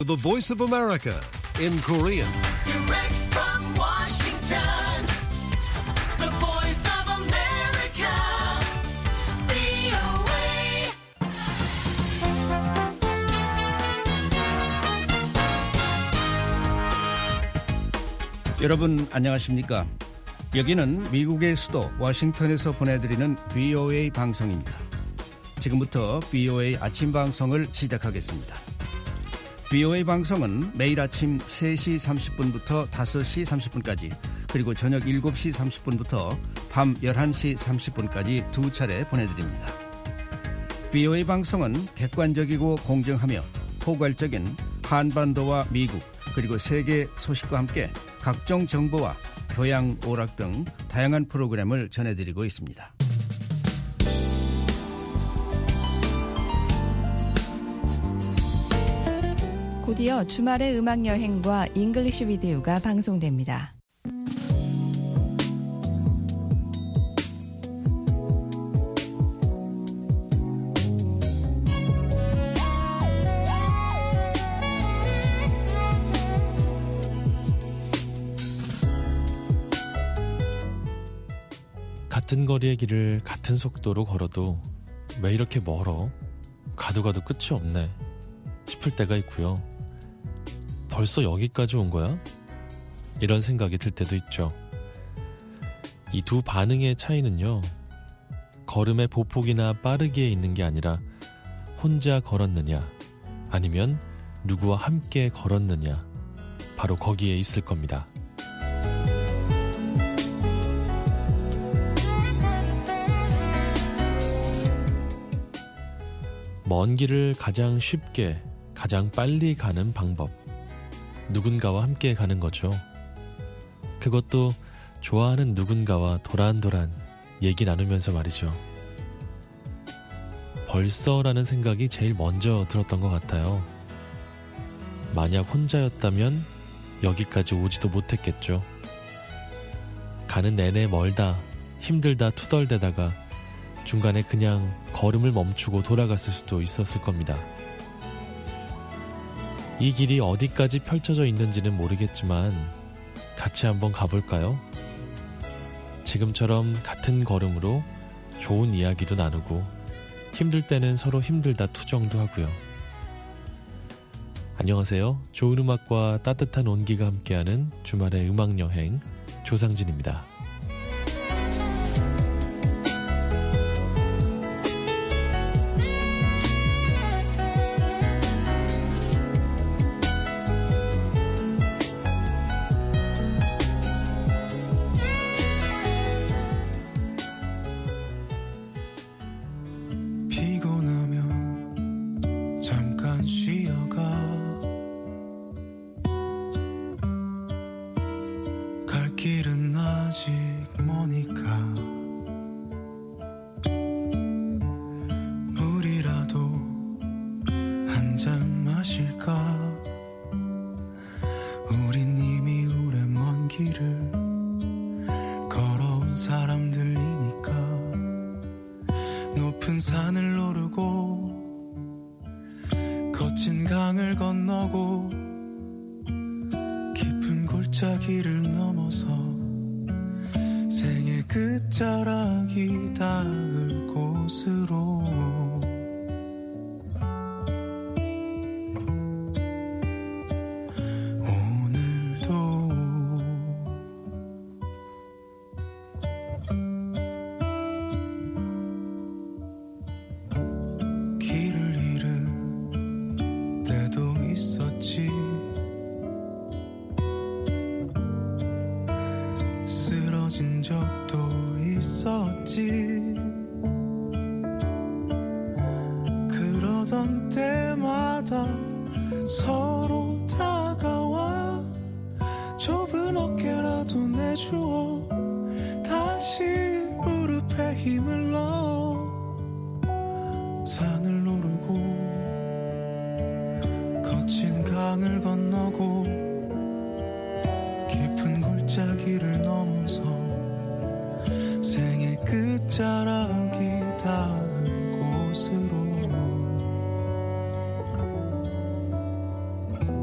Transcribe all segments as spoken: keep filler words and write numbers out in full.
The Voice of America in Korean. Direct from Washington, the Voice of America, 브이오에이. 여러분 안녕하십니까? 여기는 미국의 수도 워싱턴에서 보내드리는 브이오에이 방송입니다. 지금부터 브이오에이 아침 방송을 시작하겠습니다. 브이오에이 방송은 매일 아침 세 시 삼십 분부터 다섯 시 삼십 분까지 그리고 저녁 일곱 시 삼십 분부터 밤 열한 시 삼십 분까지 두 차례 보내드립니다. 브이오에이 방송은 객관적이고 공정하며 포괄적인 한반도와 미국 그리고 세계 소식과 함께 각종 정보와 교양, 오락 등 다양한 프로그램을 전해드리고 있습니다. 곧이어 주말의 음악여행과 잉글리시 비디오가 방송됩니다. 같은 거리의 길을 같은 속도로 걸어도 왜 이렇게 멀어? 가도 가도 끝이 없네 싶을 때가 있고요. 벌써 여기까지 온 거야? 이런 생각이 들 때도 있죠. 이 두 반응의 차이는요, 걸음의 보폭이나 빠르기에 있는 게 아니라 혼자 걸었느냐 아니면 누구와 함께 걸었느냐, 바로 거기에 있을 겁니다. 먼 길을 가장 쉽게, 가장 빨리 가는 방법, 누군가와 함께 가는 거죠. 그것도 좋아하는 누군가와 도란도란 얘기 나누면서 말이죠. 벌써라는 생각이 제일 먼저 들었던 것 같아요. 만약 혼자였다면 여기까지 오지도 못했겠죠. 가는 내내 멀다, 힘들다 투덜대다가 중간에 그냥 걸음을 멈추고 돌아갔을 수도 있었을 겁니다. 이 길이 어디까지 펼쳐져 있는지는 모르겠지만 같이 한번 가볼까요? 지금처럼 같은 걸음으로 좋은 이야기도 나누고 힘들 때는 서로 힘들다 투정도 하고요. 안녕하세요. 좋은 음악과 따뜻한 온기가 함께하는 주말의 음악여행 조상진입니다. 길은 아직 머니까 물이라도 한 잔 마실까. 우린 이미 오래 먼 길을 걸어온 사람들이니까 높은 산을 오르고 거친 강을 건너고 깊은 골짜기를 넘어서 생의 끝자락이 닿을 곳으로 오늘도 길을 잃은 때도 있었지. 쓰러진 적도 있었지. 그러던 때마다 서로 다가와 좁은 어깨라도 내주어 다시 무릎에 힘을 넣어 산을 오르고 거친 강을 건너고 깊은 골짜기를 넘어서 생의 끝자락이 닿은 곳으로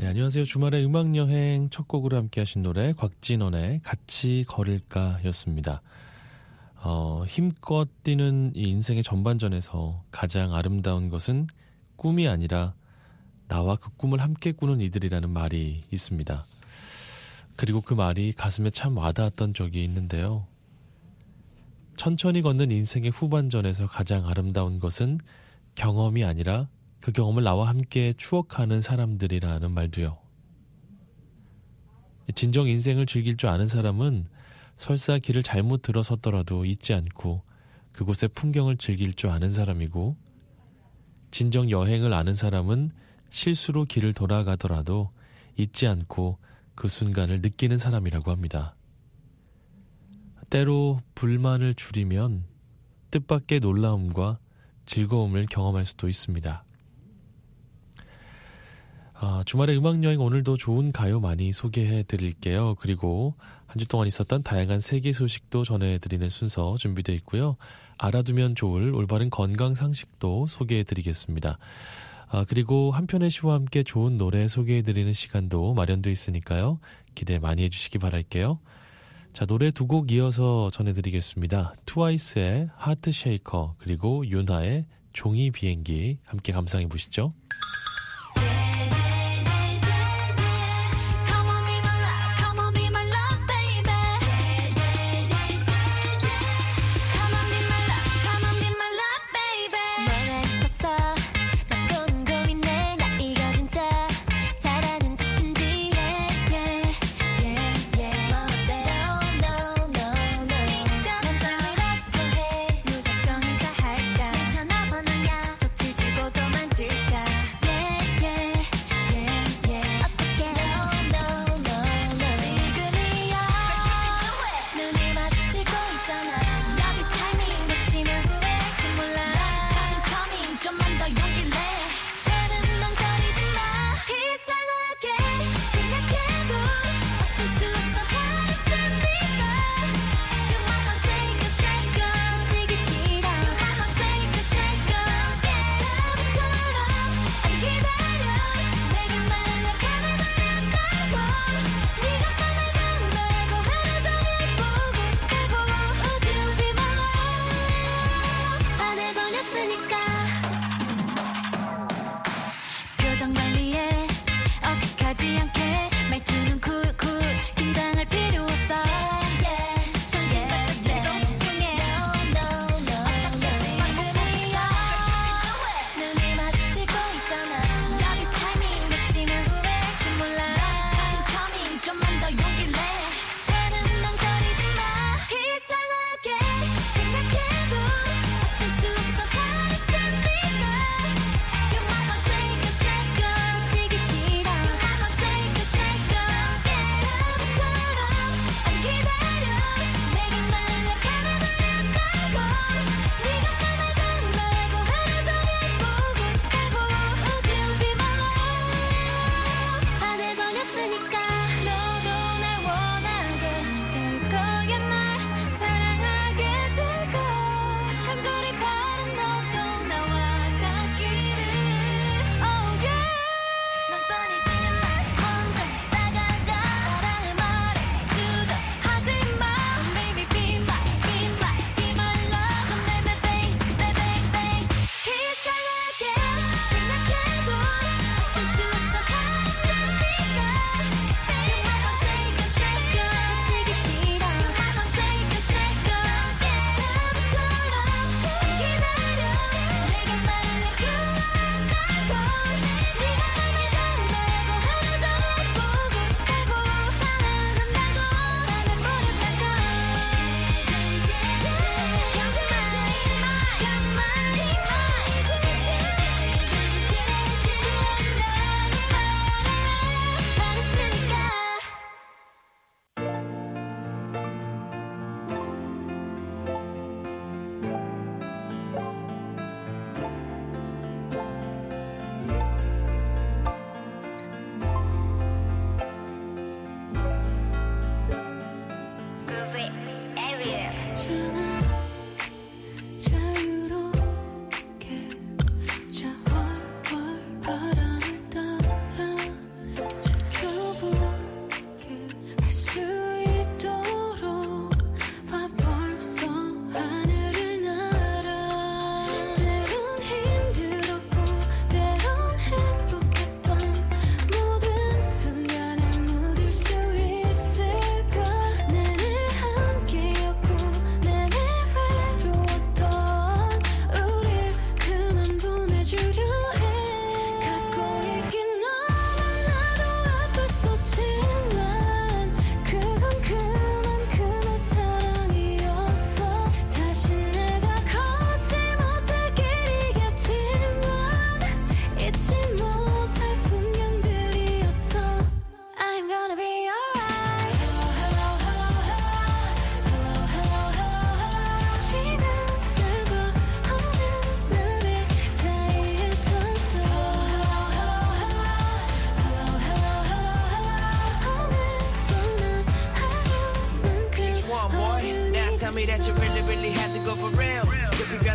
네, 안녕하세요. 주말의 음악여행 첫 곡으로 함께 하신 노래 곽진원의 같이 걸을까 였습니다. 어, 힘껏 뛰는 이 인생의 전반전에서 가장 아름다운 것은 꿈이 아니라 나와 그 꿈을 함께 꾸는 이들이라는 말이 있습니다. 그리고 그 말이 가슴에 참 와닿았던 적이 있는데요. 천천히 걷는 인생의 후반전에서 가장 아름다운 것은 경험이 아니라 그 경험을 나와 함께 추억하는 사람들이라는 말도요. 진정 인생을 즐길 줄 아는 사람은 설사 길을 잘못 들어섰더라도 잊지 않고 그곳의 풍경을 즐길 줄 아는 사람이고, 진정 여행을 아는 사람은 실수로 길을 돌아가더라도 잊지 않고 그 순간을 느끼는 사람이라고 합니다. 때로 불만을 줄이면 뜻밖의 놀라움과 즐거움을 경험할 수도 있습니다. 아, 주말의 음악여행 오늘도 좋은 가요 많이 소개해 드릴게요. 그리고 한 주 동안 있었던 다양한 세계 소식도 전해드리는 순서 준비되어 있고요. 알아두면 좋을 올바른 건강 상식도 소개해 드리겠습니다. 아, 그리고 한편의 시와 함께 좋은 노래 소개해 드리는 시간도 마련되어 있으니까요. 기대 많이 해주시기 바랄게요. 자, 노래 두 곡 이어서 전해드리겠습니다. 트와이스의 하트 쉐이커, 그리고 윤하의 종이 비행기 함께 감상해 보시죠.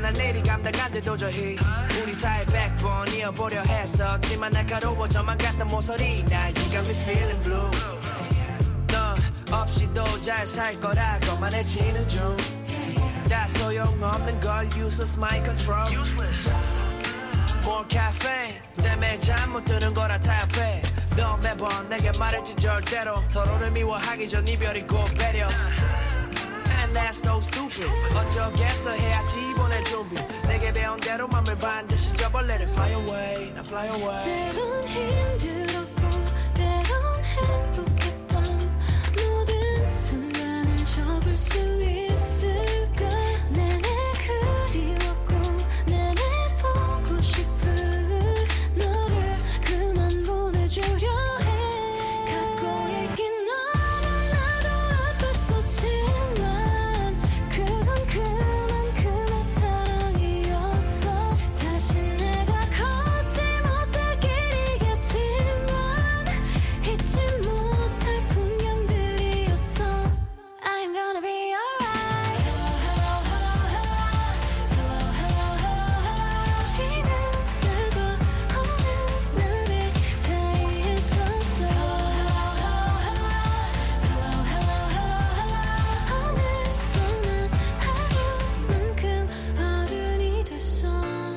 난 내일이 감당 안 돼 도저히 우리 사이 백번 이어보려 했었지만 날카로워져만 갔던 모서리 Now you got me feeling blue 너 없이도 잘 살 거라고 말해지는 중 다 소용없는 걸 useless mind control More caffeine 때문에 잠 못 드는 거라 타협해 넌 매번 내게 말했지 절대로 서로를 미워하기 전 이별이고 배려 And that's so stupid 어쩌겠어 해야지 보낼 준비 내게 배운 대로 맘을 반드시 접어 Let it fly away now fly away 때론 힘들었고 때론 행복했던 모든 순간을 접을 수 있을까 내내 그리웠고 내내 보고 싶을 너를 그만 보내주려 해 갖고 있긴 너는 나도 아팠었지만 그건 그만큼의 사랑이었어 사실 내가 걷지 못할 길이겠지만 잊지 못할 풍경들이었어 I'm gonna be alright 지는 뜨고 오는 우리 사이에 있었어 오늘도 난 하루만큼 어른이 됐어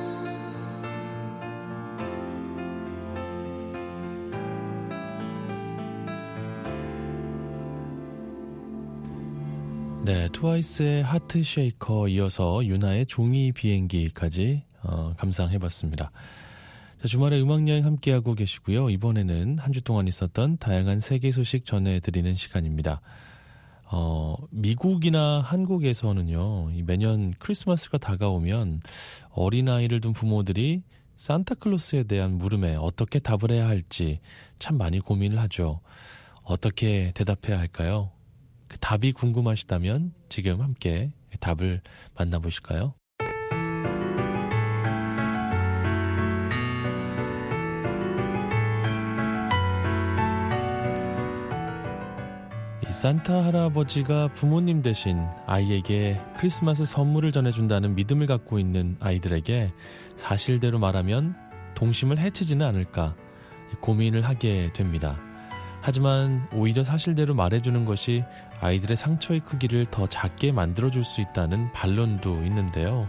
네, 트와이스의 하트 쉐이커 이어서 유나의 종이 비행기까지 어, 감상해봤습니다. 자, 주말에 음악여행 함께하고 계시고요. 이번에는 한 주 동안 있었던 다양한 세계 소식 전해드리는 시간입니다. 어, 미국이나 한국에서는요, 이 매년 크리스마스가 다가오면 어린아이를 둔 부모들이 산타클로스에 대한 물음에 어떻게 답을 해야 할지 참 많이 고민을 하죠. 어떻게 대답해야 할까요? 그 답이 궁금하시다면 지금 함께 답을 만나보실까요? 이 산타 할아버지가 부모님 대신 아이에게 크리스마스 선물을 전해준다는 믿음을 갖고 있는 아이들에게 사실대로 말하면 동심을 해치지는 않을까 고민을 하게 됩니다. 하지만 오히려 사실대로 말해주는 것이 아이들의 상처의 크기를 더 작게 만들어줄 수 있다는 반론도 있는데요.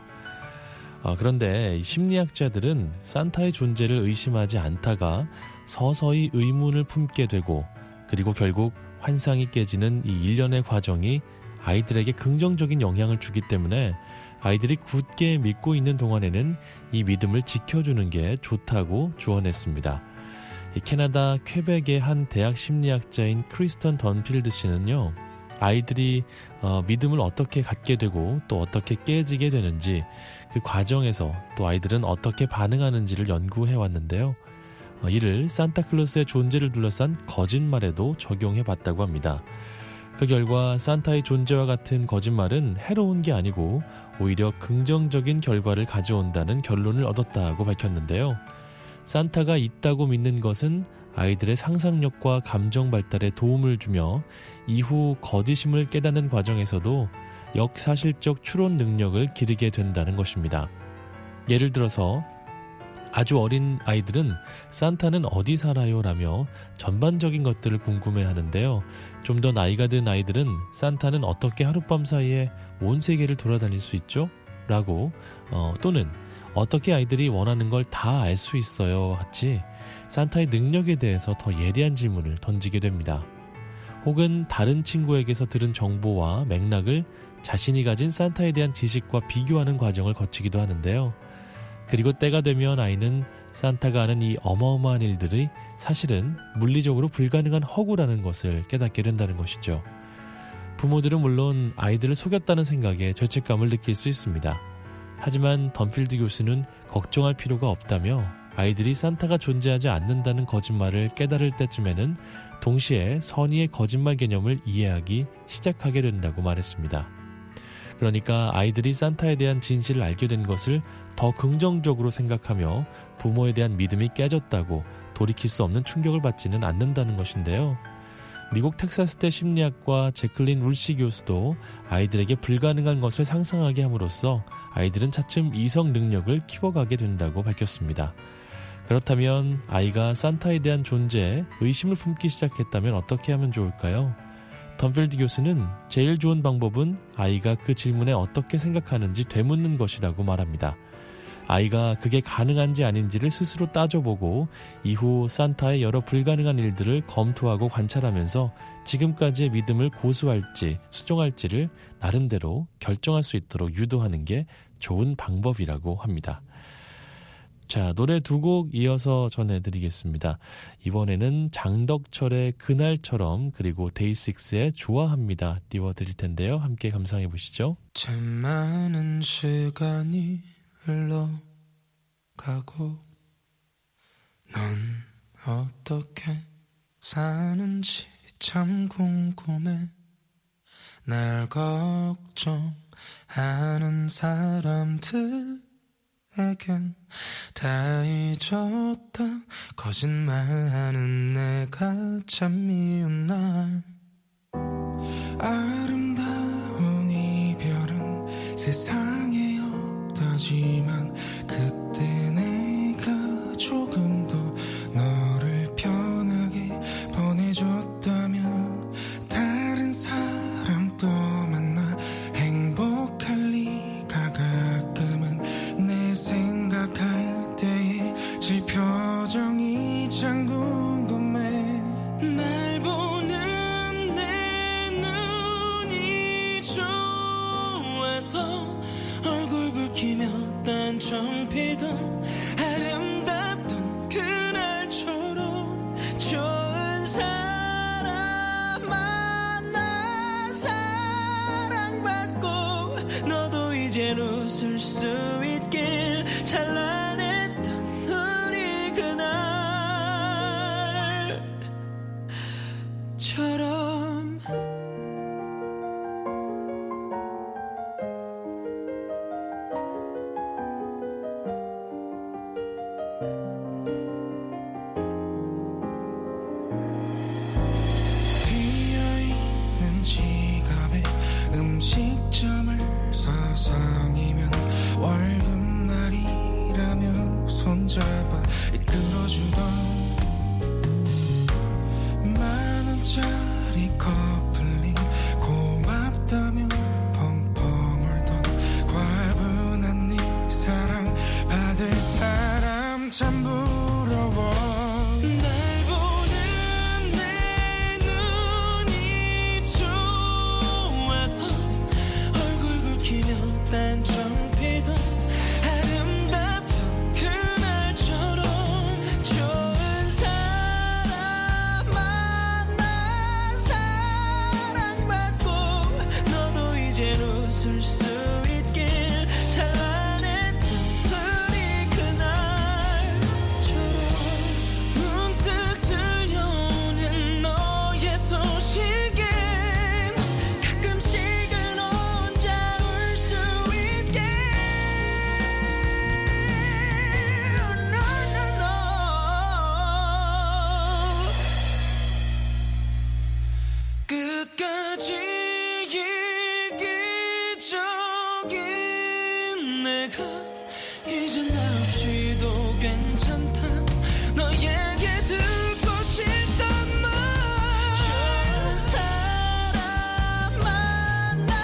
아, 그런데 심리학자들은 산타의 존재를 의심하지 않다가 서서히 의문을 품게 되고 그리고 결국 환상이 깨지는 이 일련의 과정이 아이들에게 긍정적인 영향을 주기 때문에 아이들이 굳게 믿고 있는 동안에는 이 믿음을 지켜주는 게 좋다고 조언했습니다. 이 캐나다 퀘벡의 한 대학 심리학자인 크리스턴 던필드 씨는요, 아이들이 어, 믿음을 어떻게 갖게 되고 또 어떻게 깨지게 되는지 그 과정에서 또 아이들은 어떻게 반응하는지를 연구해 왔는데요. 어, 이를 산타클로스의 존재를 둘러싼 거짓말에도 적용해 봤다고 합니다. 그 결과 산타의 존재와 같은 거짓말은 해로운 게 아니고 오히려 긍정적인 결과를 가져온다는 결론을 얻었다고 밝혔는데요. 산타가 있다고 믿는 것은 아이들의 상상력과 감정 발달에 도움을 주며 이후 거짓임을 깨닫는 과정에서도 역사실적 추론 능력을 기르게 된다는 것입니다. 예를 들어서 아주 어린 아이들은 산타는 어디 살아요? 라며 전반적인 것들을 궁금해하는데요. 좀 더 나이가 든 아이들은 산타는 어떻게 하룻밤 사이에 온 세계를 돌아다닐 수 있죠? 라고 어, 또는 어떻게 아이들이 원하는 걸 다 알 수 있어요? 같이 산타의 능력에 대해서 더 예리한 질문을 던지게 됩니다. 혹은 다른 친구에게서 들은 정보와 맥락을 자신이 가진 산타에 대한 지식과 비교하는 과정을 거치기도 하는데요. 그리고 때가 되면 아이는 산타가 하는 이 어마어마한 일들이 사실은 물리적으로 불가능한 허구라는 것을 깨닫게 된다는 것이죠. 부모들은 물론 아이들을 속였다는 생각에 죄책감을 느낄 수 있습니다. 하지만 던필드 교수는 걱정할 필요가 없다며 아이들이 산타가 존재하지 않는다는 거짓말을 깨달을 때쯤에는 동시에 선의의 거짓말 개념을 이해하기 시작하게 된다고 말했습니다. 그러니까 아이들이 산타에 대한 진실을 알게 된 것을 더 긍정적으로 생각하며 부모에 대한 믿음이 깨졌다고 돌이킬 수 없는 충격을 받지는 않는다는 것인데요. 미국 텍사스대 심리학과 제클린 룰시 교수도 아이들에게 불가능한 것을 상상하게 함으로써 아이들은 차츰 이성 능력을 키워가게 된다고 밝혔습니다. 그렇다면 아이가 산타에 대한 존재에 의심을 품기 시작했다면 어떻게 하면 좋을까요? 덤필드 교수는 제일 좋은 방법은 아이가 그 질문에 어떻게 생각하는지 되묻는 것이라고 말합니다. 아이가 그게 가능한지 아닌지를 스스로 따져보고 이후 산타의 여러 불가능한 일들을 검토하고 관찰하면서 지금까지의 믿음을 고수할지 수정할지를 나름대로 결정할 수 있도록 유도하는 게 좋은 방법이라고 합니다. 자, 노래 두 곡 이어서 전해드리겠습니다. 이번에는 장덕철의 그날처럼 그리고 데이식스의 좋아합니다 띄워드릴 텐데요. 함께 감상해 보시죠. 참 많은 시간이 흘러가고 넌 어떻게 사는지 참 궁금해. 날 걱정하는 사람들에겐 다 잊었다. 거짓말하는 내가 참 미운 날. 아름다운 이별은 세상에 없다지만 그때 내가 조금 더 너를 편하게 보내줬다면 다른 사람 또 만나 행복할 리가 가끔은 내 생각할 때의 지 표정이 참 궁금해. 날 보는 내 눈이 좋아서 얼굴 붉히며 딴청 피던 아름답던 그날처럼 좋은 사람 만나 사랑받고 너도 이젠 웃을 수 있길. 찬란했던 우리 그날처럼. 비어있는 지갑에 음식점을 서성이면 월급날이라며 손잡아 이끌어주던 만원짜리 커플링 고맙다며 펑펑 울던 과분한 네 사랑 받을 사람 참 부러워. 날 보는 내 눈이 좋아서 얼굴 붉히며 딴청 피던 아름답던 그날처럼 좋은 사람 만나 사랑받고 너도 이젠 웃을 수 있길. 찬란했던 우리 그날처럼. 문득 들려오는 너의 소식엔 가끔씩은 혼자 울 수 있게. No, no, no. 끝까지 이기적인 내가 이제 나 없이도 괜찮다. 너에게 듣고 싶단 말. 좋은 사람 만나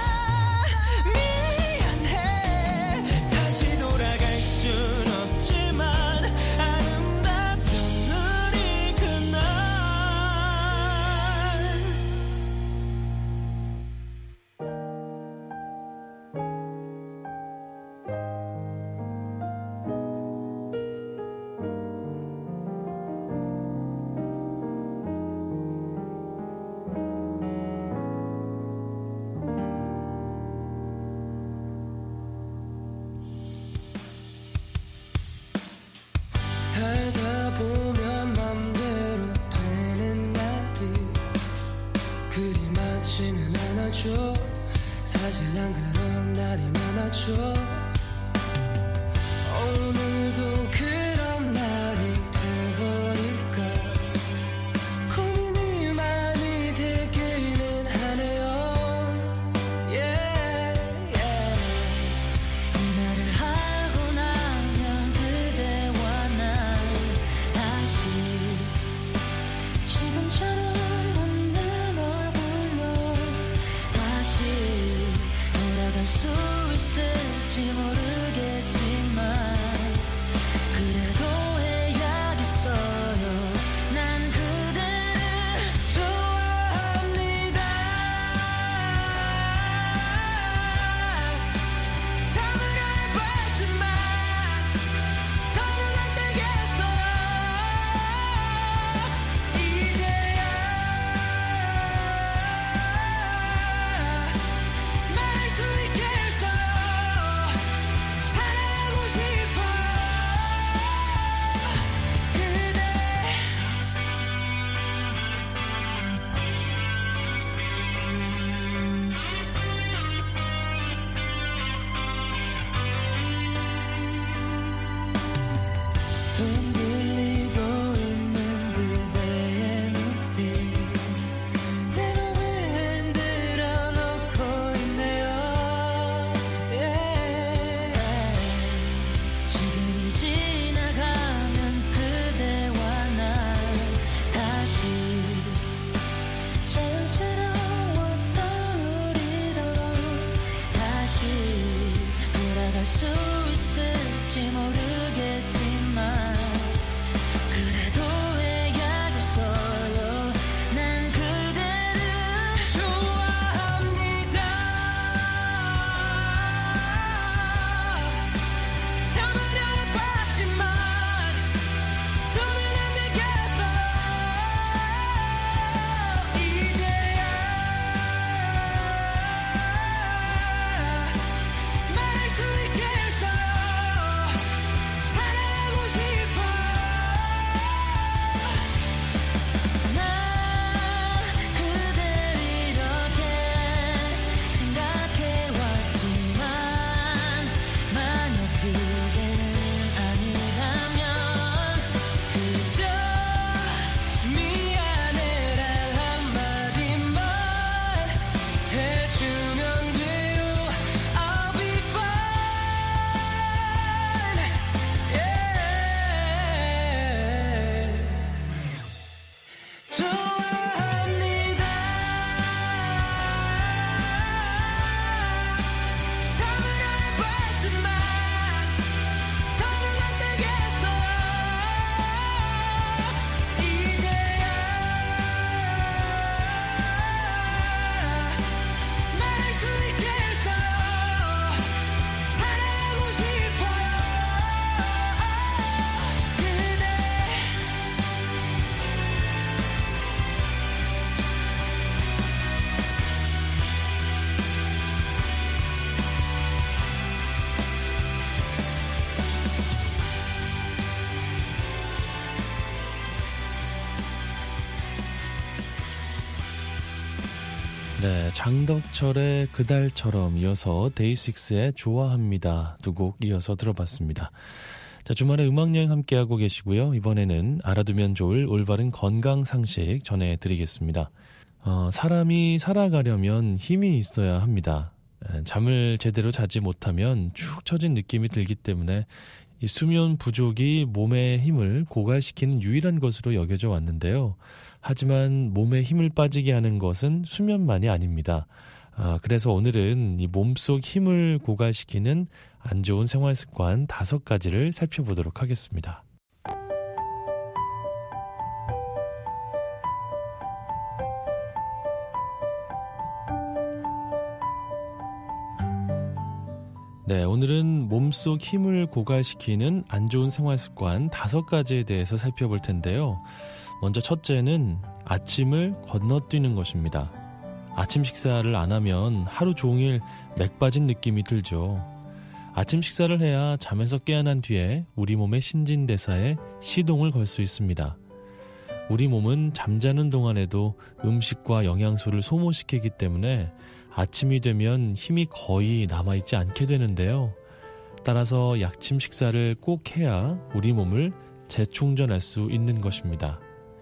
미안해. 다시 돌아갈 순 없지만 아름답던 우리 그날. 살다 보면 맘대로 되는 날이 그리 많지는 않아줘. 사실 난 그런 날이 많아져. 오늘도 그런 날이 돼버릴까 고민이 많이 돼. 좋아합니다. 참으려 해봤지만 더는 안 되겠어요. 이제야 말할 수 있겠어요. 사랑하고 싶어요. 그대 네, 장덕철의 그달처럼 이어서 데이식스의 좋아합니다 두 곡 이어서 들어봤습니다. 자, 주말에 음악여행 함께하고 계시고요. 이번에는 알아두면 좋을 올바른 건강 상식 전해드리겠습니다. 어, 사람이 살아가려면 힘이 있어야 합니다. 에, 잠을 제대로 자지 못하면 축 처진 느낌이 들기 때문에 이 수면 부족이 몸의 힘을 고갈시키는 유일한 것으로 여겨져 왔는데요. 하지만 몸에 힘을 빠지게 하는 것은 수면만이 아닙니다. 아, 그래서 오늘은 이 몸속 힘을 고갈시키는 안 좋은 생활 습관 다섯 가지를 살펴보도록 하겠습니다. 네, 오늘은 몸속 힘을 고갈시키는 안 좋은 생활 습관 다섯 가지에 대해서 살펴볼 텐데요. 먼저 첫째는 아침을 건너뛰는 것입니다. 아침 식사를 안 하면 하루 종일 맥 빠진 느낌이 들죠. 아침 식사를 해야 잠에서 깨어난 뒤에 우리 몸의 신진대사에 시동을 걸 수 있습니다. 우리 몸은 잠자는 동안에도 음식과 영양소를 소모시키기 때문에 아침이 되면 힘이 거의 남아있지 않게 되는데요. 따라서 아침 식사를 꼭 해야 우리 몸을 재충전할 수 있는 것입니다.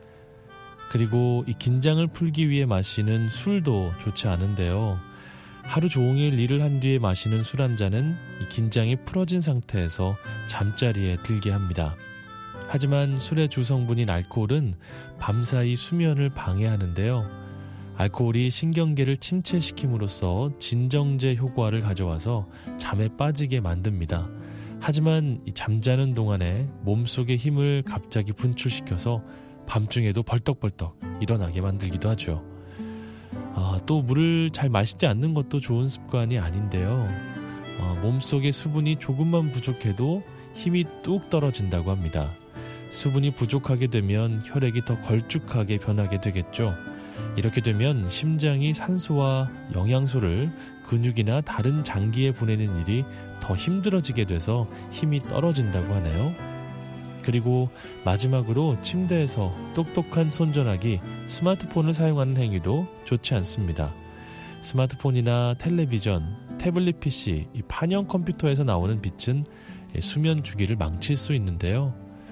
그리고 이 긴장을 풀기 위해 마시는 술도 좋지 않은데요. 하루 종일 일을 한 뒤에 마시는 술 한 잔은 이 긴장이 풀어진 상태에서 잠자리에 들게 합니다. 하지만 술의 주성분인 알코올은 밤사이 수면을 방해하는데요. 알코올이 신경계를 침체시킴으로써 진정제 효과를 가져와서 잠에 빠지게 만듭니다. 하지만 이 잠자는 동안에 몸속의 힘을 갑자기 분출시켜서 밤중에도 벌떡벌떡 일어나게 만들기도 하죠. 아, 또 물을 잘 마시지 않는 것도 좋은 습관이 아닌데요. 아, 몸속의 수분이 조금만 부족해도 힘이 뚝 떨어진다고 합니다. 수분이 부족하게 되면 혈액이 더 걸쭉하게 변하게 되겠죠. 이렇게 되면 심장이 산소와 영양소를 근육이나 다른 장기에 보내는 일이 더 힘들어지게 돼서 힘이 떨어진다고 하네요. 그리고 마지막으로 침대에서 똑똑한 손전화기, 스마트폰을 사용하는 행위도 좋지 않습니다. 스마트폰이나 텔레비전, 태블릿 피씨, 이 판형 컴퓨터에서 나오는 빛은 수면 주기를 망칠 수 있는데요.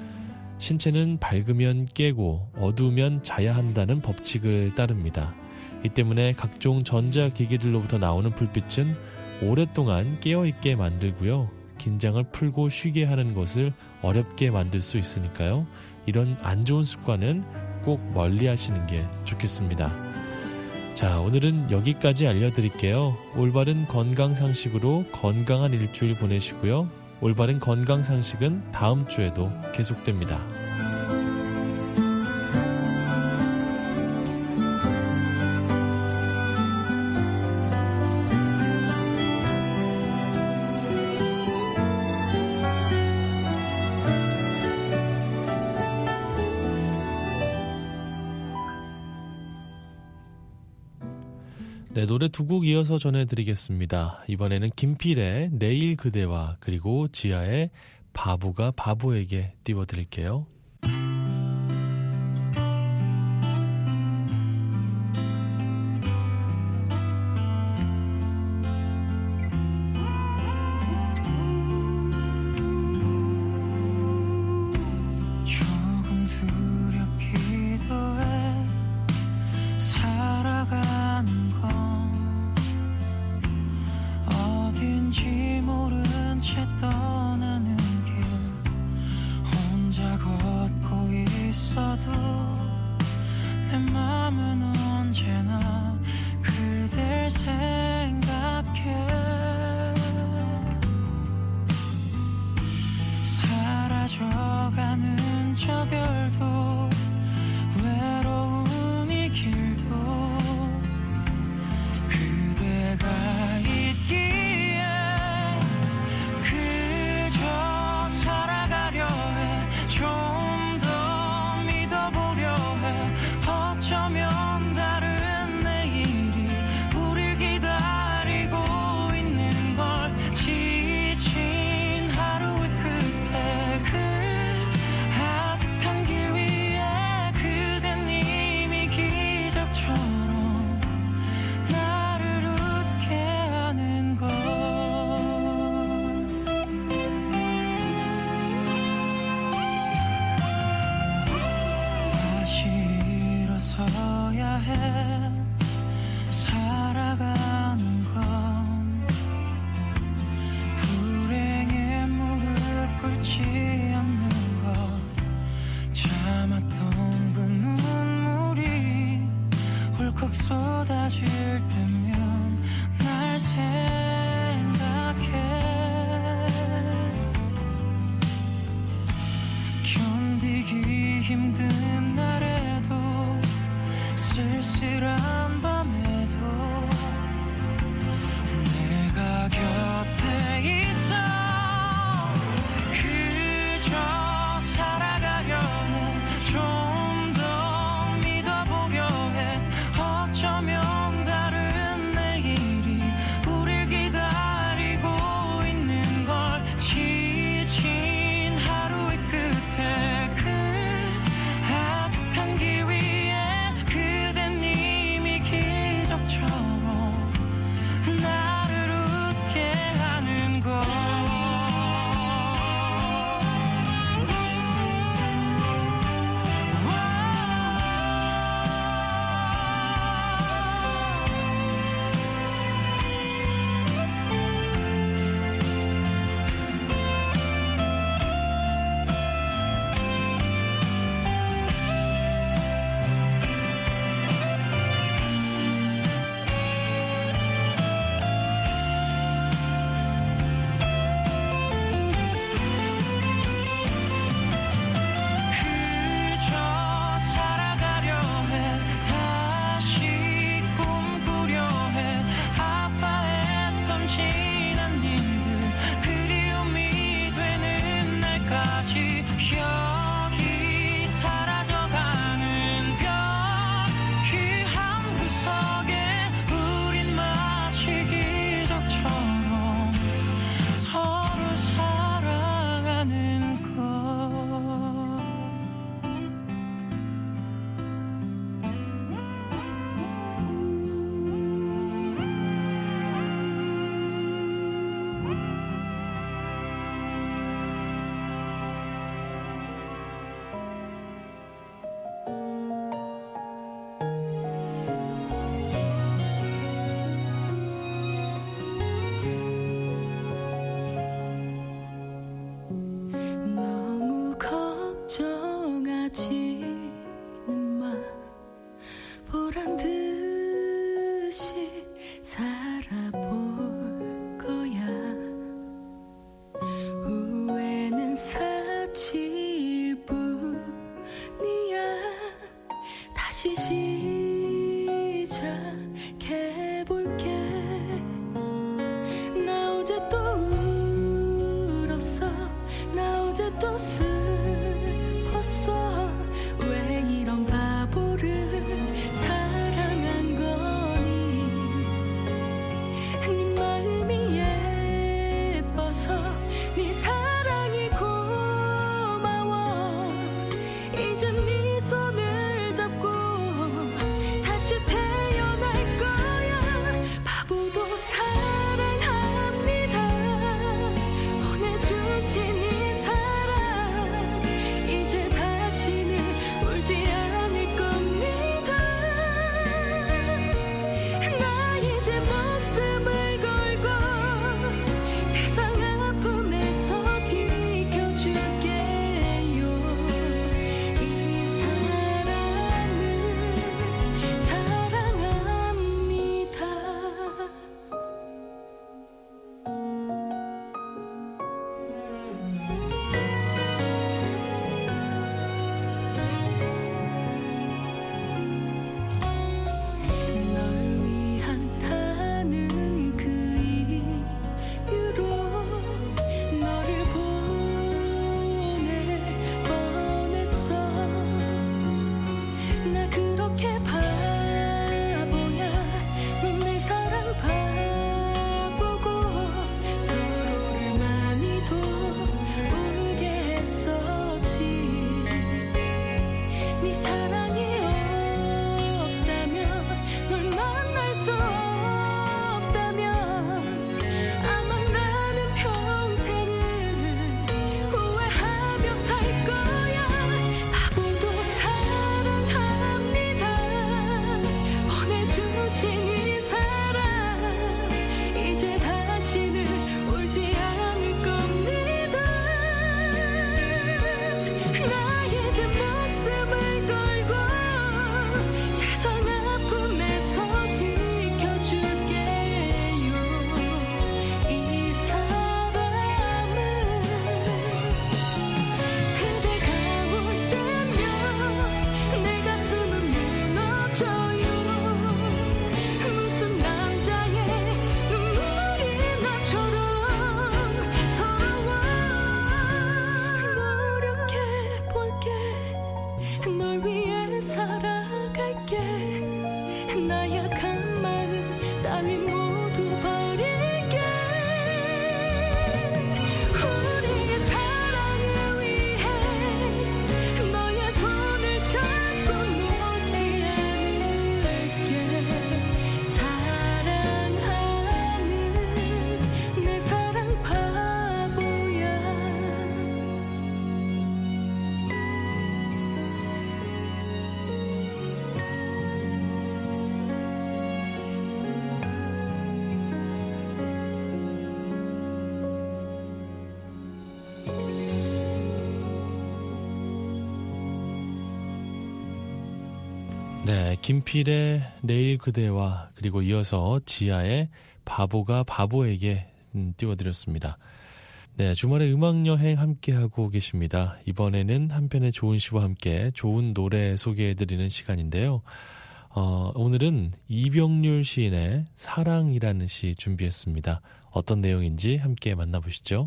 신체는 밝으면 깨고 어두우면 자야 한다는 법칙을 따릅니다. 이 때문에 각종 전자기기들로부터 나오는 불빛은 오랫동안 깨어있게 만들고요. 긴장을 풀고 쉬게 하는 것을 어렵게 만들 수 있으니까요. 이런 안 좋은 습관은 꼭 멀리 하시는 게 좋겠습니다. 자, 오늘은 여기까지 알려드릴게요. 올바른 건강상식으로 건강한 일주일 보내시고요. 올바른 건강상식은 다음 주에도 계속됩니다. 네, 노래 두 곡 이어서 전해드리겠습니다. 이번에는 김필의 내일 그대와 그리고 지아의 바보가 바보에게 띄워드릴게요. 조금 두렵기도 해 살아가는 건 어딘지 모른 채 떠나는 길 혼자 걸 마음은 언제나 그댈 생각해 사라져가는 저 별도 외로운 이 길도 그대가 있기에 그저 살아가려 해 좀 더 믿어보려 해 어쩌면 다른 내일이 우릴 기다리고 있는 걸 지친 하루의 끝에 그 아득한 길 위에 그댄 이미 기적처럼 나를 웃게 하는 걸 다시 일어서야 해 살아가는 건 불행에 무릎 꿇지 않는 것 참았던 그 눈물이 울컥 쏟아질 때면 날 생각해 견디기 힘든 날에도 쓸쓸한 밤에도 내가 곁에 있어 그저 살아가려 해 좀 더 믿어보려 해 어쩌면 다른 내일이 우릴 기다리고 있는 걸 지친 하루의 끝에 그 아득한 길 위에 그댄 이미 기적처럼 나를 웃게 하는 걸 그저 살아가려 해 다시 꿈꾸려 해 아파했던 지난 일들 그리움이 되는 날까지 여기 사라져가는 별 그 한 구석에 우린 마치 기적처럼 서로 사랑하는 것 너무 걱정하지는 마 보란 듯이 살아볼 거야 후회는 사칠 뿐이야 다시 시작해볼게 나 어제 또 울었어 나 어제 또 슬펐어 왜 이런 바보를 사랑한 거니 네 마음이 예뻐서 네 사랑이 고마워 이젠 네 손을 잡고 네 사랑이 없다면 널 만날 수 없다면 아마 나는 평생을 후회하며 살 거야. 바보도 사랑합니다. 보내주신 이 사랑 이제 다시는 울지 않을 겁니다. 나 이제 목숨을 걸고 세상 아픔에서 지켜줄게요. 이 사람은 그대가 올 때면 내 가슴은 무너져요. 무슨 남자의 눈물이 나처럼 서러워. 노력해볼게. 널 위해 살아갈게. 나약한 마음 따위 모두 버릴게. 우리의 사랑을 위해 너의 손을 잡고 놓지 않을게. 사랑하는 내 사랑 바보야. 네, 김필의 내일 그대와 그리고 이어서 지아의 바보가 바보에게 음, 띄워드렸습니다. 네, 주말에 음악여행 함께하고 계십니다. 이번에는 한편의 좋은 시와 함께 좋은 노래 소개해드리는 시간인데요. 어, 오늘은 이병률 시인의 사랑이라는 시 준비했습니다. 어떤 내용인지 함께 만나보시죠.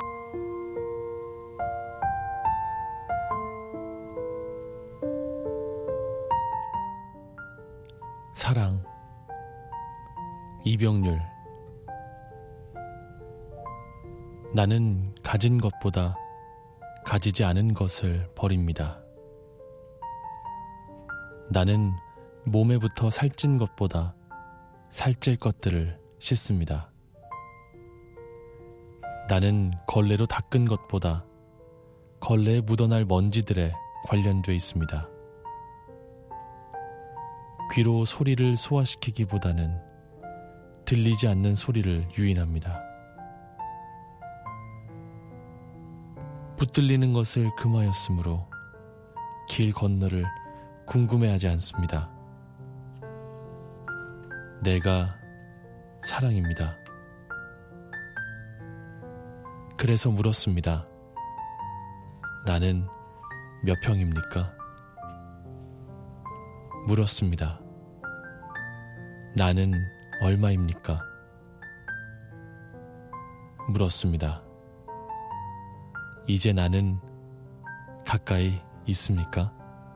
사랑, 이병률. 나는 가진 것보다 가지지 않은 것을 버립니다. 나는 몸에부터 살찐 것보다 살찔 것들을 씻습니다. 나는 걸레로 닦은 것보다 걸레에 묻어날 먼지들에 관련돼 있습니다. 귀로 소리를 소화시키기보다는 들리지 않는 소리를 유인합니다. 붙들리는 것을 금하였으므로 길 건너를 궁금해하지 않습니다. 내가 사랑입니다. 그래서 물었습니다. 나는 몇 평입니까? 물었습니다. 나는 얼마입니까? 물었습니다. 이제 나는 가까이 있습니까?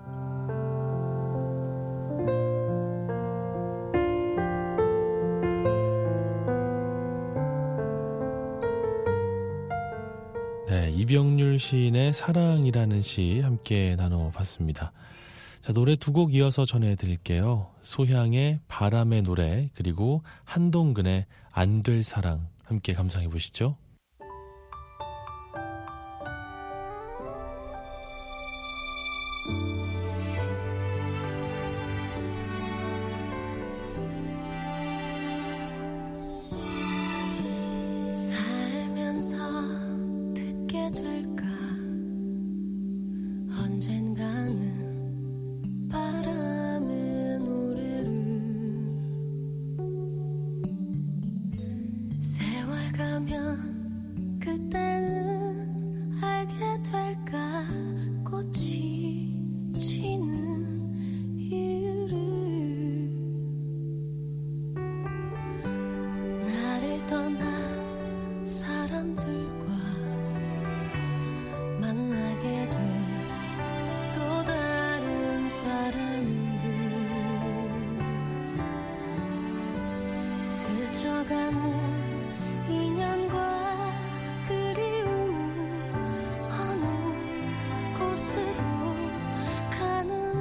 네, 이병률 시인의 사랑이라는 시 함께 나눠봤습니다. 자, 노래 두 곡 이어서 전해드릴게요. 소향의 바람의 노래, 그리고 한동근의 안 될 사랑 함께 감상해 보시죠. 살면서 듣게 될까 언젠가는 바람의 노래를 세월 가면 그때는 알게 될까 꽃이 지는 이유를 나를 떠난 사람들과 만나게 돼 또 다른 사람들 스쳐가는 인연과 그리움은 어느 곳으로 가는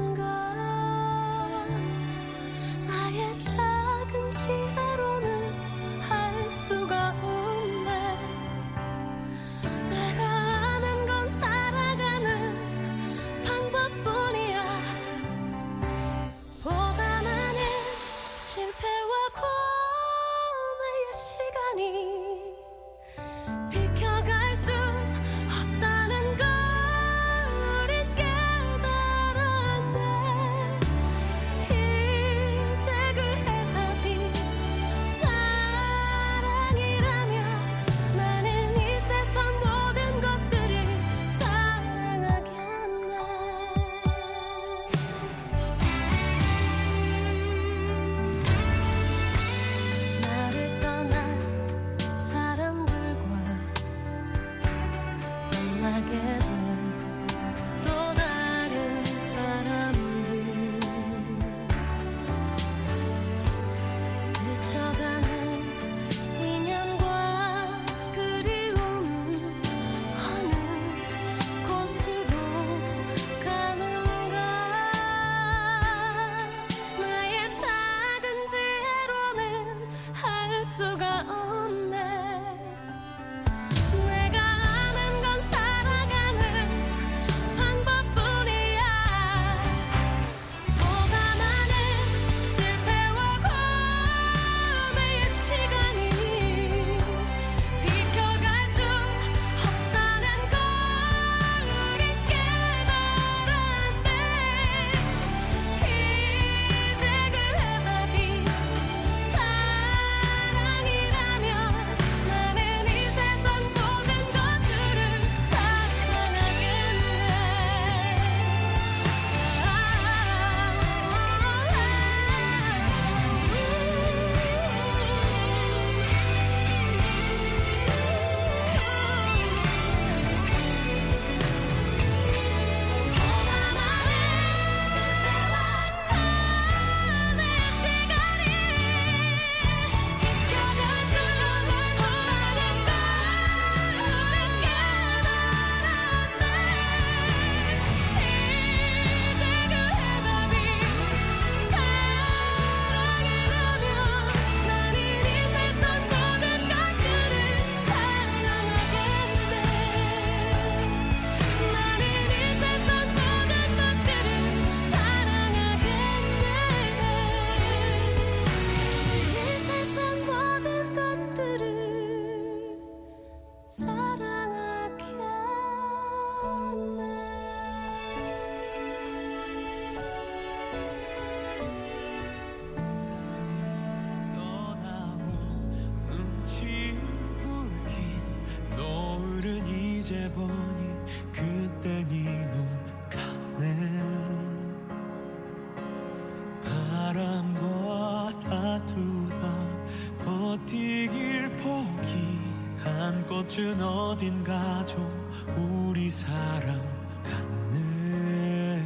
꽃은 어딘가 좀 우리 사랑 같네.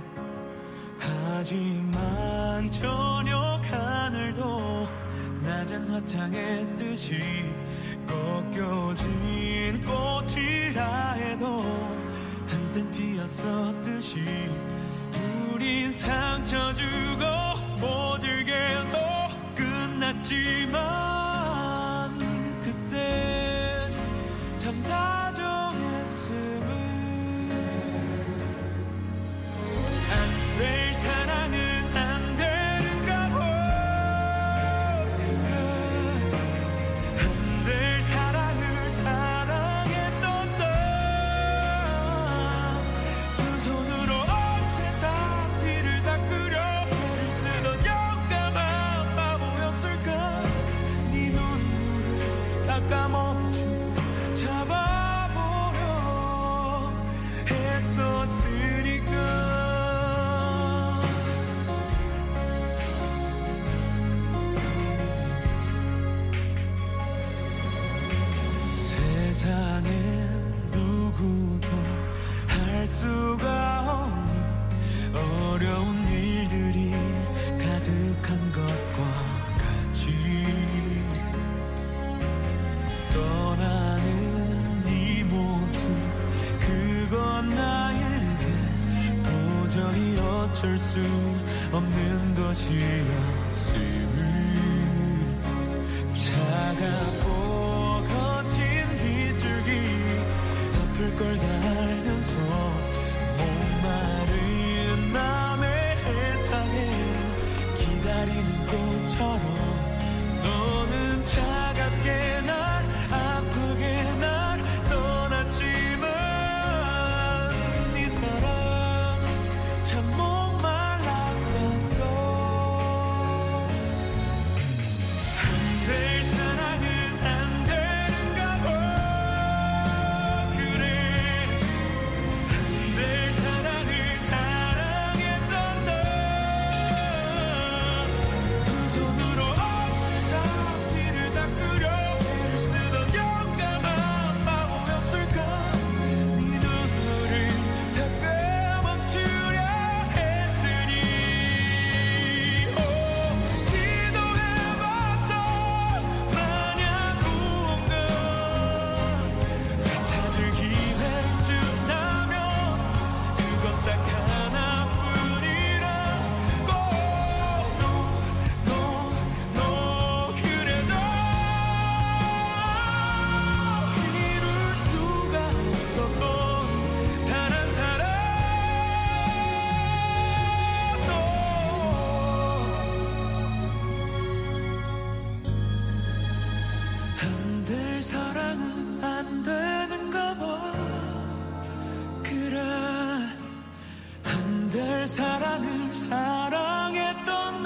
하지만 저녁 하늘도 낮은 화창의 뜻이 꺾여진 꽃이라 해도 한땐 피었었듯이 우린 상처 주고 모질게도 끝났지만 그때 참 다정했음을. 안 될 사랑은 안 되는가 봐. 그래 안 될 사랑을 사랑했던 나 두 손으로 온 세상 비를 닦으려 애를 쓰던 용감한 바보였을까. 네 눈물을 닦아 멈추 잡아보려 했었으니까. 세상엔 누구도 할 수가 없는 어려운 일들이 가득한 것과 같이 떠나는 네 모습 그건 나에게 도저히 어쩔 수 없는 것이었음을. 차갑고 거친 빗줄기 아플 걸 다 알면서 목마른 맘의 해탕에 기다리는 꽃처럼 너는 차갑게 날 아프게 날 떠났지만 네 사랑 참 목말랐었어. 안 될 사랑은 안 되는가 봐. 그래 안 될 사랑을 사랑했던 나 두 손으로 온 세상 비를 닦으려 애를 쓰던 용감한 바보였을까. 네 눈물을 닦아 멈추려 했으니 오 기도해봤어 마냥 무언가 찾을 기회 준다면 그것 딱 하나뿐이라고. No, no, no 그래도 이룰 수가 없었던 단 한 사람 너. 안 될 사랑은 안 되는가 봐. 그래 안 될 사랑을 사랑했던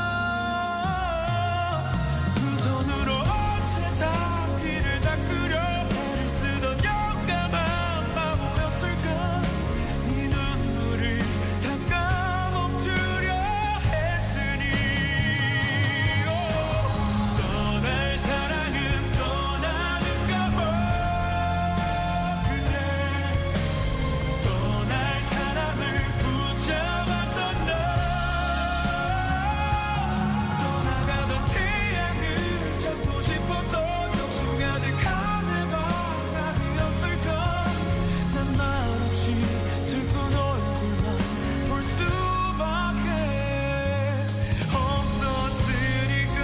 나 두 손으로 온 세상 비를 닦으려 애를 쓰던 용감한 바보였을까. 네 눈물을 닦아 멈추려 했으니 오 떠날 사랑은 떠나는가 봐. 그래 떠날 사람을 붙잡았던 나 떠나가던 태양을 잡고 싶었던 욕심 가득한 내 방랑이었을까. 난 말없이 슬픈 얼굴만 볼 수밖에 없었으니까.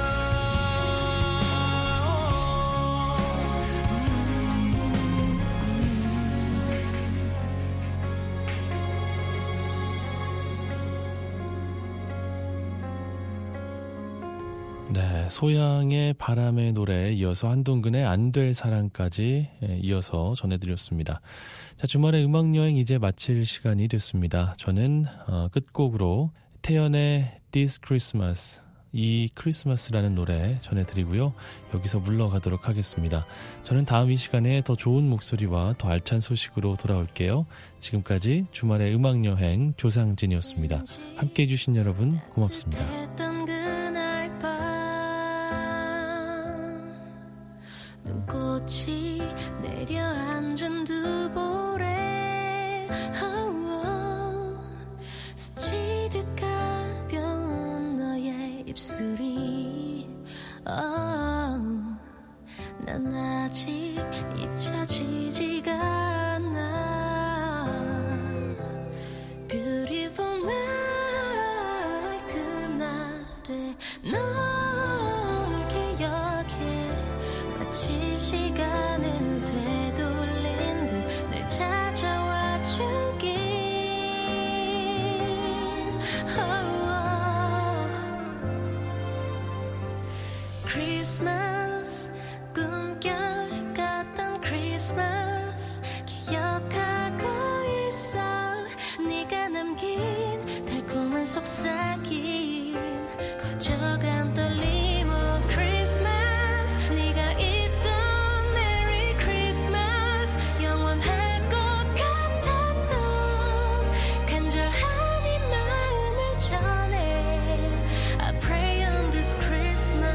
네, 소양의 바람의 노래에 이어서 한동근의 안 될 사랑까지 예, 이어서 전해드렸습니다. 자, 주말의 음악여행 이제 마칠 시간이 됐습니다. 저는 어, 끝곡으로 태연의 This Christmas, 이 크리스마스라는 노래 전해드리고요. 여기서 물러가도록 하겠습니다. 저는 다음 이 시간에 더 좋은 목소리와 더 알찬 소식으로 돌아올게요. 지금까지 주말의 음악여행 조상진이었습니다. 함께해 주신 여러분 고맙습니다. 했던 그날 밤 눈꽃 같이 내려앉은 두 볼에 스치듯 가벼운 너의 입술이 oh, 난 아직 잊혀지지가 않아 Beautiful night 그날의 널 기억해 마치 시간을 되돌린 듯 늘 찾아와 주길 oh, oh. Christmas 꿈결 같던 Christmas 기억하고 있어 네가 남긴 달콤한 속삭임 커져간 떨림 oh Christmas 네가 있던 Merry Christmas 영원할 것 같았던 간절한 이 마음을 전해 I pray on this Christmas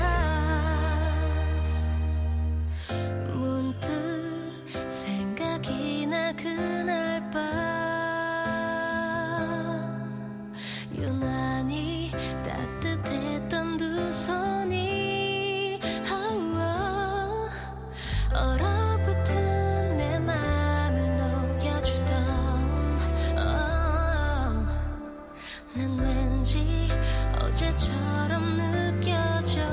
문득 생각이 나 그날 밤 유난히 따뜻했던 두 손이 oh, oh, 얼어붙은 내 맘을 녹여주던 oh, 난 왠지 어제처럼 느껴져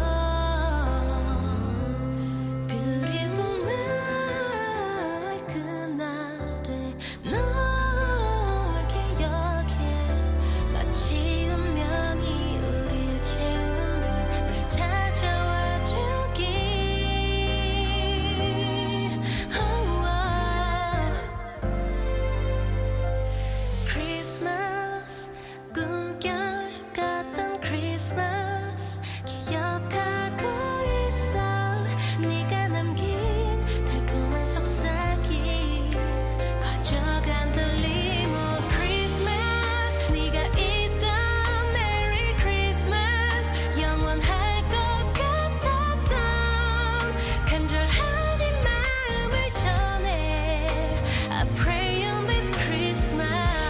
Beautiful night 그날의 널 기억해 마치 운명이 우릴 채운 듯 날 찾아와 주길 oh, oh. Christmas 꿈결 같던 Christmas 기억하고 있어 네가 남긴 달콤한 속삭임 커져간 떨림 oh Christmas 네가 있던 Merry Christmas 영원할 것 같았던 간절한 이 마음을 전해 I pray on this Christmas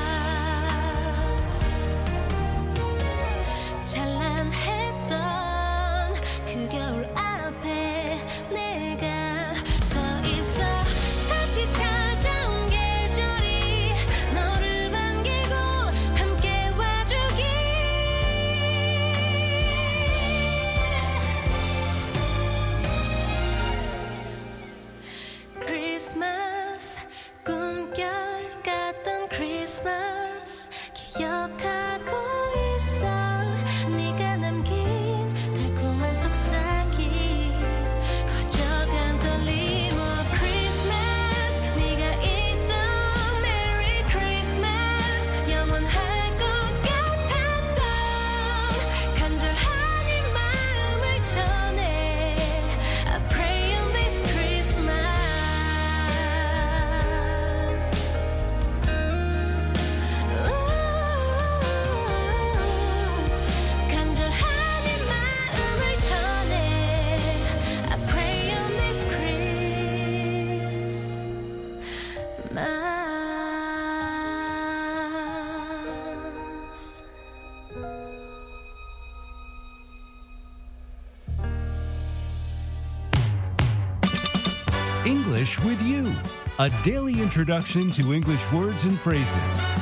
찬란했던 그 겨울 앞에 내가 서 있어 다시 찾아온 계절이 너를 반기고 함께 와주길 Christmas 꿈결 같던 Christmas 기억하고 있어 네가 남긴 달콤한 속삭임 커져간 떨림 oh Christmas 네가 있던 Merry Christmas 영원할 것 같았던 간절한 이 마음을 전해 I pray on this Christmas 간절한 이 마음을 전해 I pray on this Christmas English with You, a daily introduction to English words and phrases.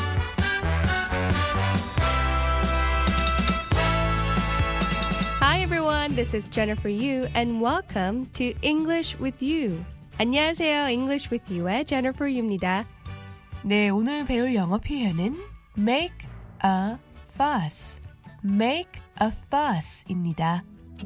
Hi everyone, this is Jennifer Yu and welcome to English with You. 안녕하세요, English with You의 Jennifer Yu입니다. 네, 오늘 배울 영어 표현은 make a fuss, make a fuss입니다.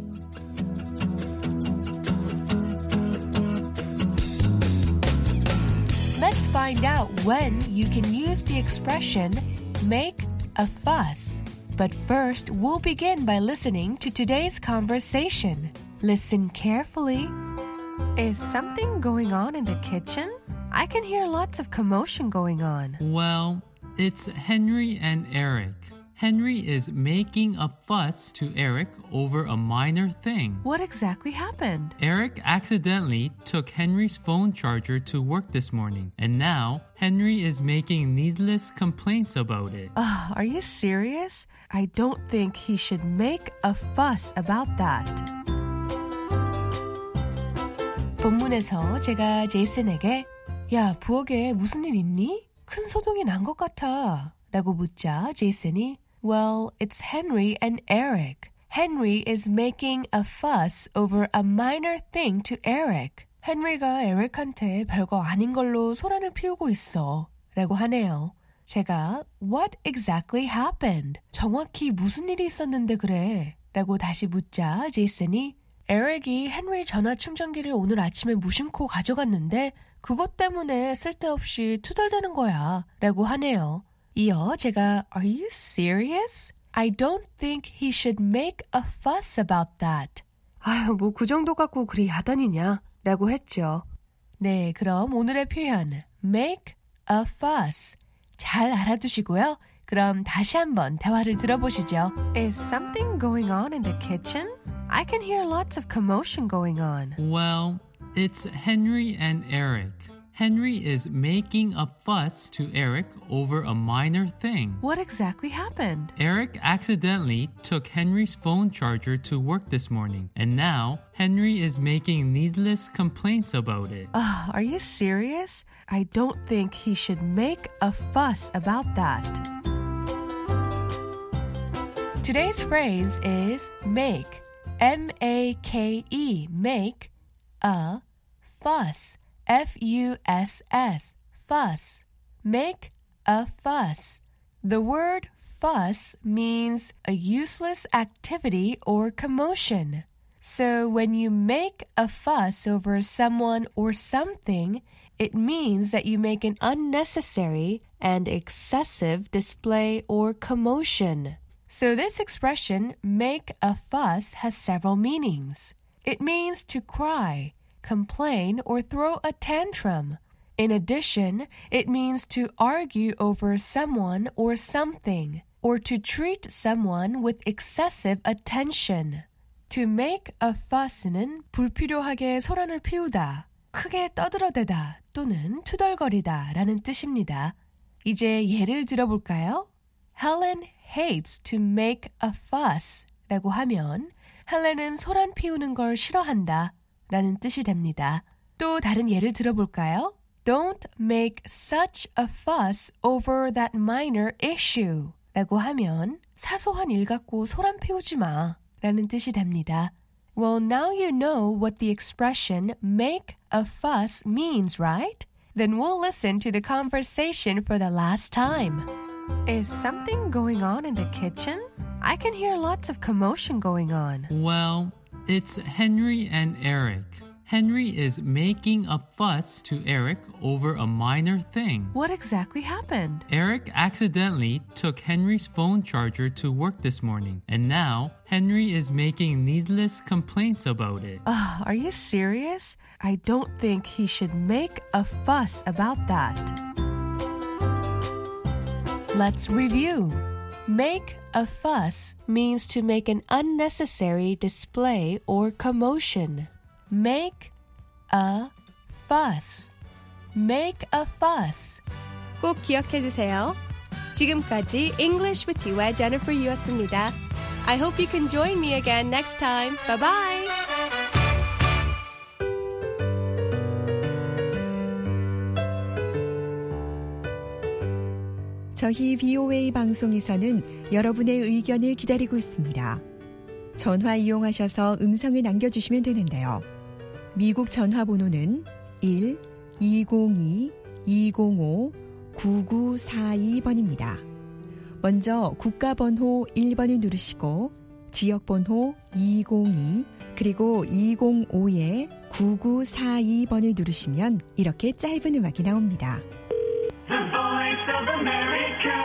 Let's find out when you can use the expression make a fuss. But first, we'll begin by listening to today's conversation. Listen carefully. Is something going on in the kitchen? I can hear lots of commotion going on. Well, it's Henry and Eric. Henry is making a fuss to Eric over a minor thing. What exactly happened? Eric accidentally took Henry's phone charger to work this morning, and now Henry is making needless complaints about it. Uh, are you serious? I don't think he should make a fuss about that. 본문에서 제가 제이슨에게 야, 부엌에 무슨 일 있니? 큰 소동이 난 것 같아 라고 묻자 제이슨이 Well, it's Henry and Eric. Henry is making a fuss over a minor thing to Eric. 헨리가 에릭한테 별거 아닌 걸로 소란을 피우고 있어 라고 하네요. 제가 What exactly happened? 정확히 무슨 일이 있었는데 그래? 라고 다시 묻자 제이슨이 에릭이 헨리 전화 충전기를 오늘 아침에 무심코 가져갔는데 그것 때문에 쓸데없이 투덜대는 거야 라고 하네요. 이어 제가 Are you serious? I don't think he should make a fuss about that. 아유, 뭐 그 정도 갖고 그리 야단이냐 라고 했죠. 네, 그럼 오늘의 표현 make a fuss 잘 알아두시고요. 그럼 다시 한번 대화를 들어보시죠. Is something going on in the kitchen? I can hear lots of commotion going on. Well, it's Henry and Eric. Henry is making a fuss to Eric over a minor thing. What exactly happened? Eric accidentally took Henry's phone charger to work this morning, and now Henry is making needless complaints about it. Uh, are you serious? I don't think he should make a fuss about that. Today's phrase is make. M A K E, make a fuss. F U S S, fuss. Make a fuss. The word fuss means a useless activity or commotion. So when you make a fuss over someone or something, it means that you make an unnecessary and excessive display or commotion. So this expression, make a fuss, has several meanings. It means to cry, complain, or throw a tantrum. In addition, it means to argue over someone or something, or to treat someone with excessive attention. To make a fuss는 불필요하게 소란을 피우다, 크게 떠들어대다 또는 투덜거리다 라는 뜻입니다. 이제 예를 들어볼까요? Helen hates to make a fuss 라고 하면 헬렌은 소란 피우는 걸 싫어한다 라는 뜻이 됩니다. 또 다른 예를 들어볼까요? Don't make such a fuss over that minor issue 라고 하면 사소한 일 갖고 소란 피우지 마 라는 뜻이 됩니다. Well, now you know what the expression make a fuss means, right? Then we'll listen to the conversation for the last time. Is something going on in the kitchen? I can hear lots of commotion going on. Well, it's Henry and Eric. Henry is making a fuss to Eric over a minor thing. What exactly happened? Eric accidentally took Henry's phone charger to work this morning, and now Henry is making needless complaints about it. Uh, are you serious? I don't think he should make a fuss about that. Let's review. Make a fuss means to make an unnecessary display or commotion. Make a fuss. Make a fuss. 꼭 기억해 두세요. 지금까지 English with You의 Jennifer Yu였습니다. I hope you can join me again next time. Bye bye. 저희 비오에이 방송에서는 여러분의 의견을 기다리고 있습니다. 전화 이용하셔서 음성을 남겨주시면 되는데요. 미국 전화번호는 일 이공이 이공오 구구사이 번입니다. 먼저 국가번호 일 번을 누르시고 지역번호 이공이 그리고 이공오에 구구사이 번을 누르시면 이렇게 짧은 음악이 나옵니다. The Voice of America,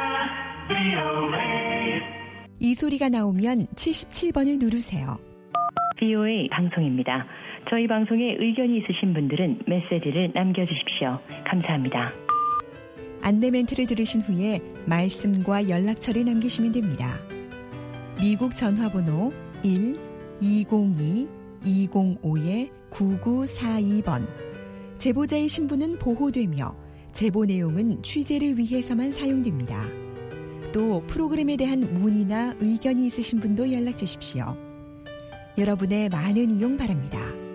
비오에이. 이 소리가 나오면 칠십칠 번을 누르세요. 비오에이 방송입니다. 저희 방송에 의견이 있으신 분들은 메시지를 남겨주십시오. 감사합니다. 안내 멘트를 들으신 후에 말씀과 연락처를 남기시면 됩니다. 미국 전화번호 일 이공이 이공오 구구사이 번. 제보자의 신분은 보호되며 제보 내용은 취재를 위해서만 사용됩니다. 또 프로그램에 대한 문의나 의견이 있으신 분도 연락 주십시오. 여러분의 많은 이용 바랍니다.